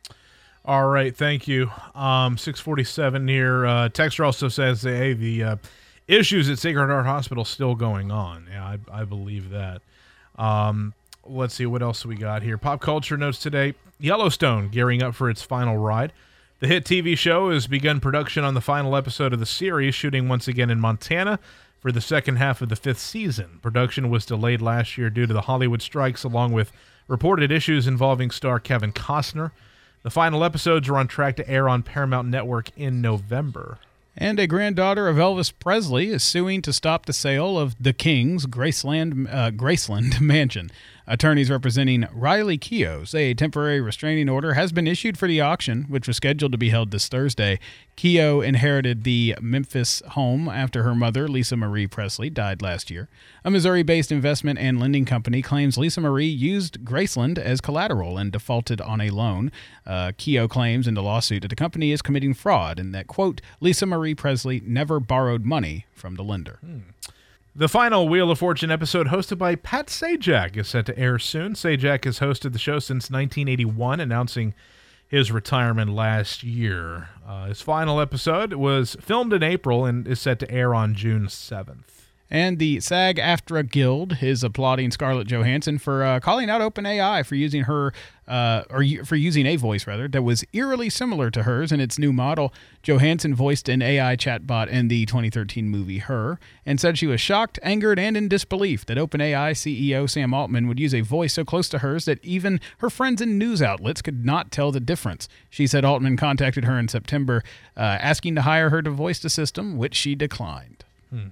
S2: All right, thank you. Um, six forty-seven here. Uh, Texter also says, hey, the uh, issues at Sacred Heart Hospital still going on. Yeah, I, I believe that. Um, let's see, what else we got here. Pop culture notes today. Yellowstone gearing up for its final ride. The hit T V show has begun production on the final episode of the series, shooting once again in Montana for the second half of the fifth season. Production was delayed last year due to the Hollywood strikes, along with reported issues involving star Kevin Costner. The final episodes are on track to air on Paramount Network in November.
S6: And a granddaughter of Elvis Presley is suing to stop the sale of the King's Graceland, uh, Graceland Mansion. Attorneys representing Riley Keough say a temporary restraining order has been issued for the auction, which was scheduled to be held this Thursday. Keough inherited the Memphis home after her mother, Lisa Marie Presley, died last year. A Missouri-based investment and lending company claims Lisa Marie used Graceland as collateral and defaulted on a loan. Uh, Keough claims in the lawsuit that the company is committing fraud and that, quote, Lisa Marie Presley never borrowed money from the lender.
S2: Hmm. The final Wheel of Fortune episode, hosted by Pat Sajak, is set to air soon. Sajak has hosted the show since nineteen eighty-one, announcing his retirement last year. Uh, his final episode was filmed in April and is set to air on June seventh.
S6: And the SAG-AFTRA Guild is applauding Scarlett Johansson for uh, calling out OpenAI for using her, uh, or for using a voice rather that was eerily similar to hers in its new model. Johansson voiced an A I chatbot in the twenty thirteen movie Her, and said she was shocked, angered, and in disbelief that OpenAI C E O Sam Altman would use a voice so close to hers that even her friends in news outlets could not tell the difference. She said Altman contacted her in September, uh, asking to hire her to voice the system, which she declined.
S2: Hmm.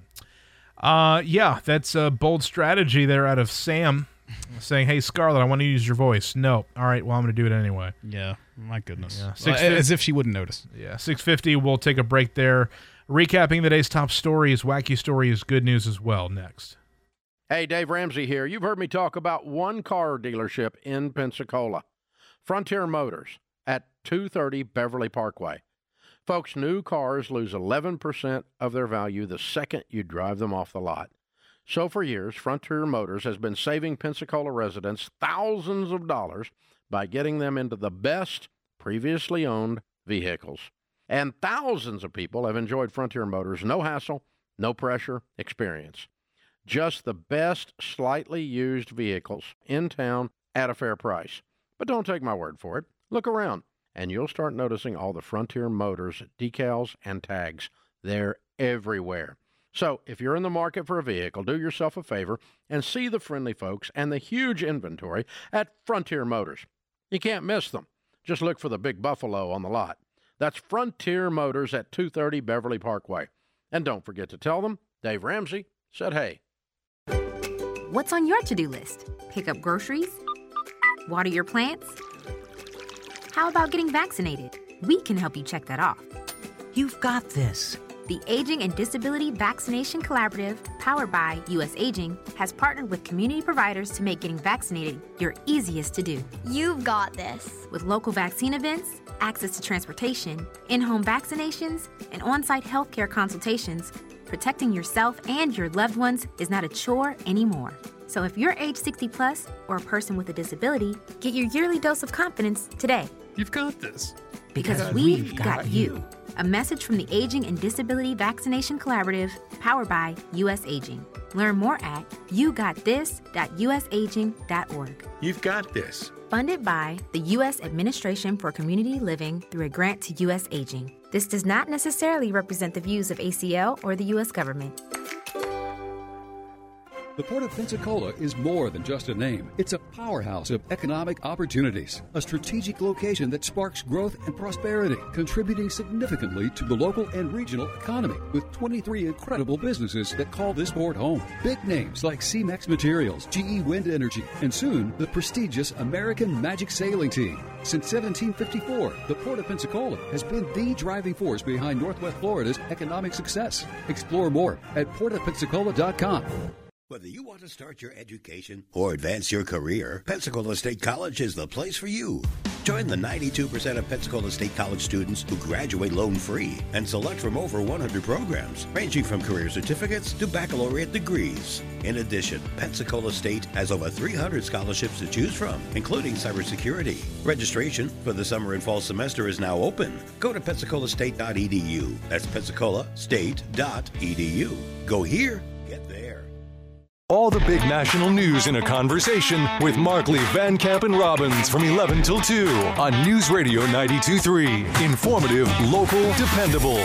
S2: Uh, yeah, that's a bold strategy there out of Sam, saying, hey, Scarlett, I want to use your voice. No. All right, well, I'm going to do it anyway.
S6: Yeah, my goodness.
S2: Yeah.
S6: Well, as if she wouldn't notice.
S2: Yeah, six fifty, we'll take a break there. Recapping the day's top stories, wacky stories, good news as well, next.
S11: Hey, Dave Ramsey here. You've heard me talk about one car dealership in Pensacola, Frontier Motors at two thirty Beverly Parkway. Folks, new cars lose eleven percent of their value the second you drive them off the lot. So for years, Frontier Motors has been saving Pensacola residents thousands of dollars by getting them into the best previously owned vehicles. And thousands of people have enjoyed Frontier Motors' no hassle, no pressure experience. Just the best slightly used vehicles in town at a fair price. But don't take my word for it. Look around, and you'll start noticing all the Frontier Motors decals and tags. They're everywhere. So if you're in the market for a vehicle, do yourself a favor and see the friendly folks and the huge inventory at Frontier Motors. You can't miss them. Just look for the big buffalo on the lot. That's Frontier Motors at two thirty Beverly Parkway. And don't forget to tell them Dave Ramsey said hey.
S12: What's on your to-do list? Pick up groceries? Water your plants? How about getting vaccinated? We can help you check that off.
S13: You've got this.
S12: The Aging and Disability Vaccination Collaborative, powered by U S Aging, has partnered with community providers to make getting vaccinated your easiest to do.
S14: You've got this.
S12: With local vaccine events, access to transportation, in-home vaccinations, and on-site healthcare consultations, protecting yourself and your loved ones is not a chore anymore. So if you're age sixty plus or a person with a disability, get your yearly dose of confidence today.
S13: You've got this.
S12: Because, because we've, we've got, got you. you. A message from the Aging and Disability Vaccination Collaborative, powered by U S Aging. Learn more at you got this dot u s aging dot org.
S13: You've got this.
S12: Funded by the U S Administration for Community Living through a grant to U S Aging. This does not necessarily represent the views of A C L or the U S government.
S15: The Port of Pensacola is more than just a name. It's a powerhouse of economic opportunities, a strategic location that sparks growth and prosperity, contributing significantly to the local and regional economy, with twenty-three incredible businesses that call this port home. Big names like C-Mex Materials, G E Wind Energy, and soon the prestigious American Magic Sailing Team. Since seventeen fifty-four, the Port of Pensacola has been the driving force behind Northwest Florida's economic success. Explore more at port of pensacola dot com.
S16: Whether you want to start your education or advance your career, Pensacola State College is the place for you. Join the ninety-two percent of Pensacola State College students who graduate loan-free and select from over one hundred programs, ranging from career certificates to baccalaureate degrees. In addition, Pensacola State has over three hundred scholarships to choose from, including cybersecurity. Registration for the summer and fall semester is now open. Go to pensacola state dot e d u. That's pensacola state dot e d u. Go here, get there.
S19: All the big national news in a conversation with Markley, Van Camp, and Robbins from eleven till two on News Radio ninety-two point three. Informative, local, dependable.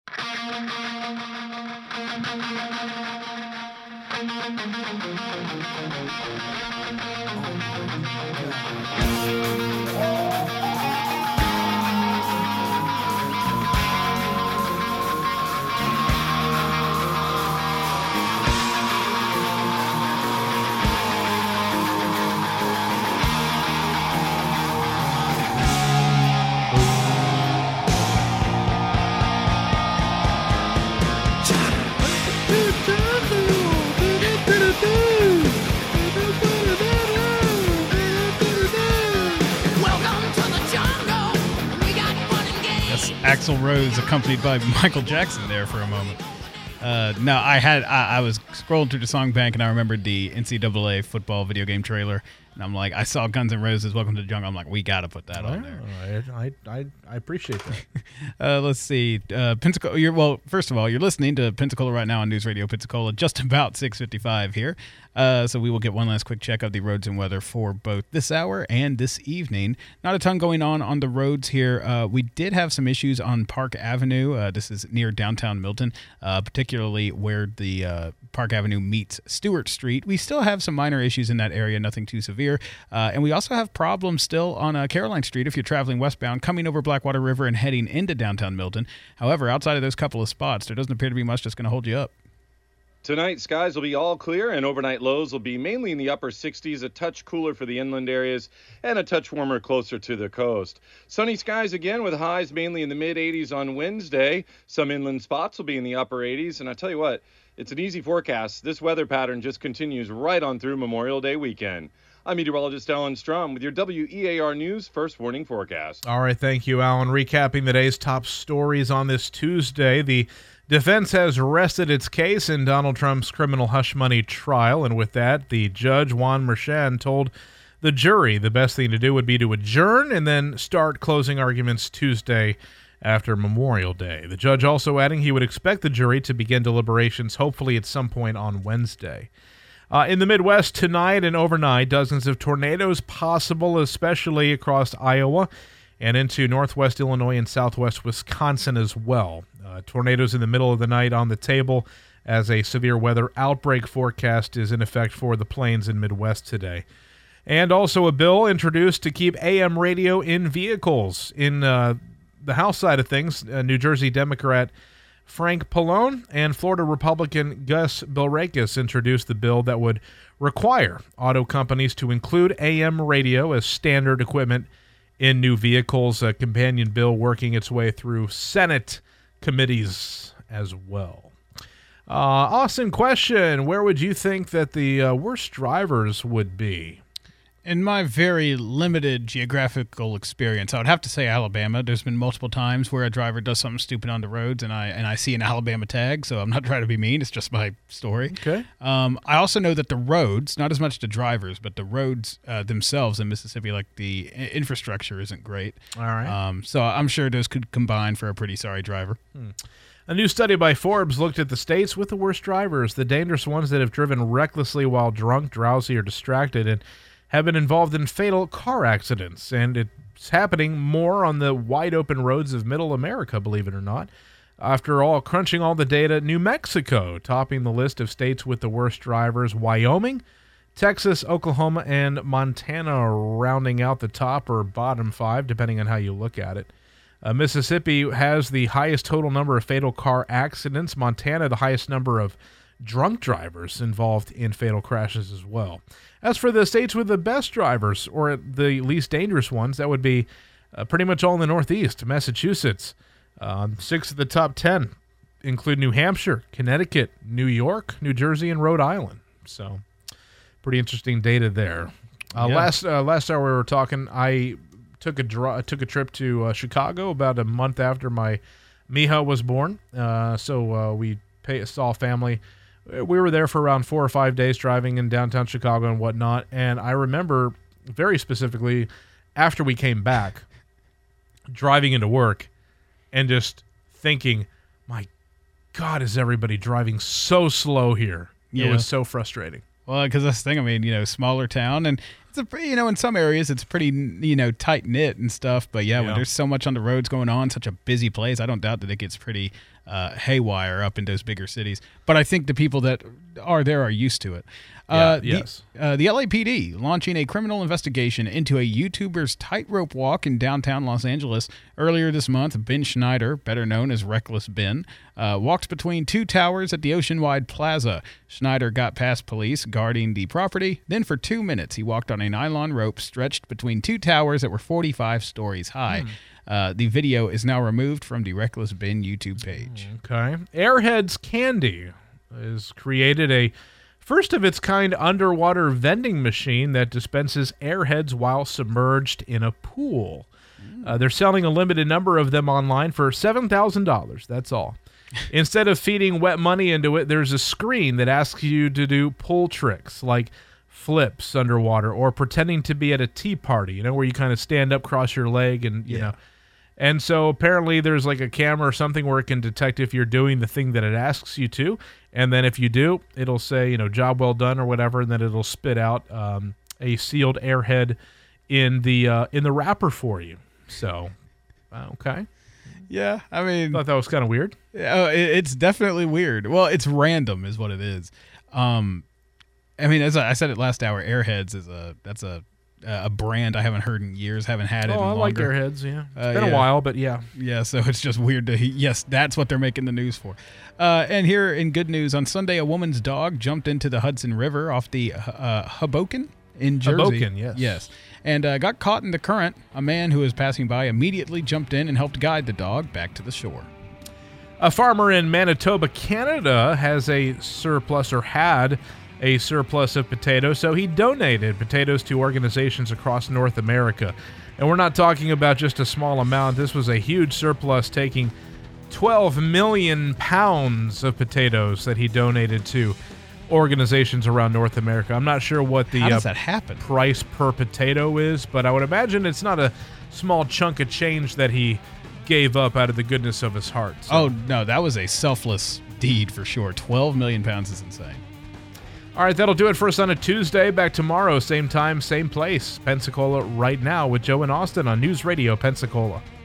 S6: Axl Rose accompanied by Michael Jackson there for a moment. Uh, no, I had I, I was scrolling through the song bank and I remembered the N C double A football video game trailer, and I'm like, I saw Guns N' Roses, Welcome to the Jungle. I'm like, we got to put that oh, on there.
S2: I I I appreciate that.
S6: uh, let's see, uh, Pensacola. You're, well, first of all, you're listening to Pensacola right now on News Radio Pensacola, just about six fifty-five here. Uh, so we will get one last quick check of the roads and weather for both this hour and this evening. Not a ton going on on the roads here. Uh, we did have some issues on Park Avenue. Uh, this is near downtown Milton, uh, particularly where the uh, Park Avenue meets Stewart Street. We still have some minor issues in that area, nothing too severe. Uh, and we also have problems still on uh, Caroline Street if you're traveling westbound, coming over Blackwater River and heading into downtown Milton. However, outside of those couple of spots, there doesn't appear to be much that's going to hold you up.
S5: Tonight, skies will be all clear, and overnight lows will be mainly in the upper sixties, a touch cooler for the inland areas, and a touch warmer closer to the coast. Sunny skies again with highs mainly in the mid-eighties on Wednesday. Some inland spots will be in the upper eighties, and I tell you what, it's an easy forecast. This weather pattern just continues right on through Memorial Day weekend. I'm meteorologist Alan Strom with your W E A R News First Warning Forecast.
S2: All right, thank you, Alan. Recapping the day's top stories on this Tuesday, the defense has rested its case in Donald Trump's criminal hush money trial, and with that, the judge, Juan Merchan, told the jury the best thing to do would be to adjourn and then start closing arguments Tuesday after Memorial Day. The judge also adding he would expect the jury to begin deliberations hopefully at some point on Wednesday. Uh, in the Midwest tonight and overnight, dozens of tornadoes possible, especially across Iowa and into northwest Illinois and southwest Wisconsin as well. Uh, tornadoes in the middle of the night on the table as a severe weather outbreak forecast is in effect for the plains and Midwest today. And also a bill introduced to keep A M radio in vehicles. In uh, the House side of things, uh, New Jersey Democrat Frank Pallone and Florida Republican Gus Bilrakis introduced the bill that would require auto companies to include A M radio as standard equipment in new vehicles, a companion bill working its way through Senate committees as well. Uh, Austin, question, where would you think that the uh, worst drivers would be?
S6: In my very limited geographical experience, I would have to say Alabama. There's been multiple times where a driver does something stupid on the roads, and I and I see an Alabama tag, so I'm not trying to be mean. It's just my story.
S2: Okay.
S6: Um, I also know that the roads, not as much the drivers, but the roads uh, themselves in Mississippi, like the i- infrastructure isn't great.
S2: All right.
S6: Um, so I'm sure those could combine for a pretty sorry driver.
S2: Hmm. A new study by Forbes looked at the states with the worst drivers, the dangerous ones that have driven recklessly while drunk, drowsy, or distracted, and have been involved in fatal car accidents, and it's happening more on the wide-open roads of Middle America, believe it or not. After all, crunching all the data, New Mexico topping the list of states with the worst drivers, Wyoming, Texas, Oklahoma, and Montana rounding out the top or bottom five, depending on how you look at it. Uh, Mississippi has the highest total number of fatal car accidents. Montana, the highest number of drunk drivers involved in fatal crashes as well. As for the states with the best drivers, or the least dangerous ones, that would be uh, pretty much all in the Northeast. Massachusetts, um, six of the top ten include New Hampshire, Connecticut, New York, New Jersey, and Rhode Island. So, pretty interesting data there. Uh,
S6: Yeah.
S2: Last uh, last hour we were talking, I took a dri- took a trip to uh, Chicago about a month after my Miha was born. Uh, so uh, we pay, saw family. We were there for around four or five days driving in downtown Chicago and whatnot. And I remember very specifically after we came back, driving into work and just thinking, my God, is everybody driving so slow here? It
S6: Yeah.
S2: was so frustrating.
S6: Well, because that's the thing. I mean, you know, smaller town, and it's a pretty, you know, in some areas it's pretty, you know, tight knit and stuff. But yeah,
S2: Yeah.
S6: when there's so much on the roads going on, such a busy place, I don't doubt that it gets pretty uh, haywire up in those bigger cities. But I think the people that are there are used to it. Uh,
S2: Yeah, yes.
S6: The, uh, the L A P D launching a criminal investigation into a YouTuber's tightrope walk in downtown Los Angeles. Earlier this month, Ben Schneider, better known as Reckless Ben, uh, walked between two towers at the Oceanwide Plaza. Schneider got past police guarding the property. Then for two minutes, he walked on a nylon rope stretched between two towers that were forty-five stories high.
S2: Hmm.
S6: Uh, the video is now removed from the Reckless Ben YouTube page.
S2: Okay. Airheads Candy has created a first of its kind underwater vending machine that dispenses Airheads while submerged in a pool. Uh, they're selling a limited number of them online for seven thousand dollars. That's all. Instead of feeding wet money into it, there's a screen that asks you to do pull tricks like flips underwater or pretending to be at a tea party, you know, where you kind of stand up, cross your leg, and, you
S6: Yeah.
S2: know. And so apparently there's like a camera or something where it can detect if you're doing the thing that it asks you to. And then if you do, it'll say, you know, job well done or whatever, and then it'll spit out um, a sealed Airhead in the uh, in the wrapper for you. So, uh, okay.
S6: Yeah, I mean,
S2: thought that was kind of weird.
S6: Oh, it, it's definitely weird. Well, it's random, is what it is. Um, I mean, as I, I said it last hour, Airheads is a that's a a brand I haven't heard in years. Haven't had it.
S2: Oh,
S6: in
S2: I like
S6: longer.
S2: Airheads. Yeah, it's
S6: Uh,
S2: been
S6: yeah.
S2: a while, but yeah,
S6: yeah. So it's just weird to. Yes, that's what they're making the news for. Uh, and here in good news, on Sunday, a woman's dog jumped into the Hudson River off the uh, Hoboken in Jersey.
S2: Hoboken, yes.
S6: Yes. And uh, got caught in the current. A man who was passing by immediately jumped in and helped guide the dog back to the shore.
S2: A farmer in Manitoba, Canada, has a surplus or had a surplus of potatoes, so he donated potatoes to organizations across North America. And we're not talking about just a small amount. This was a huge surplus, taking twelve million pounds of potatoes that he donated to organizations around North America. I'm not sure what the
S6: How does
S2: uh,
S6: that happen?
S2: price per potato is, but I would imagine it's not a small chunk of change that he gave up out of the goodness of his heart. So.
S6: Oh, no, that was a selfless deed for sure. twelve million pounds is insane.
S2: All right, that'll do it for us on a Tuesday. Back tomorrow, same time, same place. Pensacola Right Now with Joe and Austin on News Radio Pensacola.